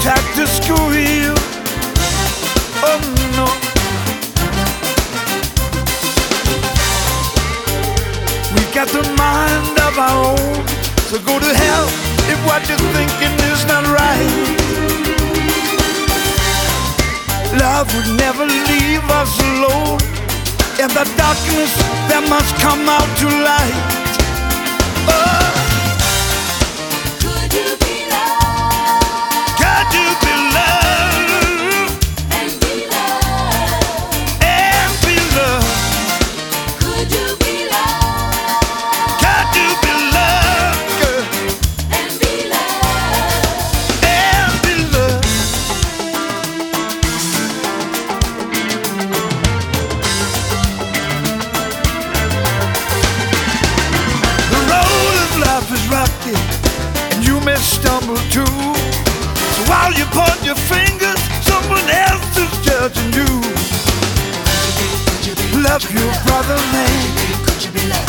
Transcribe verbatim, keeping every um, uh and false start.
tacked to school you. Oh no. We got the mind of our own, so go to hell if what you're thinking is not right. Love would never leave us alone. In the darkness there must come out to light. Oh. Could you be loved? Could you be loved? And be loved? And be loved? Could you be loved? Could you be loved, girl? And be loved? And be loved? The road of life is rocky, and you may stumble too. So while you point your fingers, someone else is judging you. Love your brother, man. Could you be loved?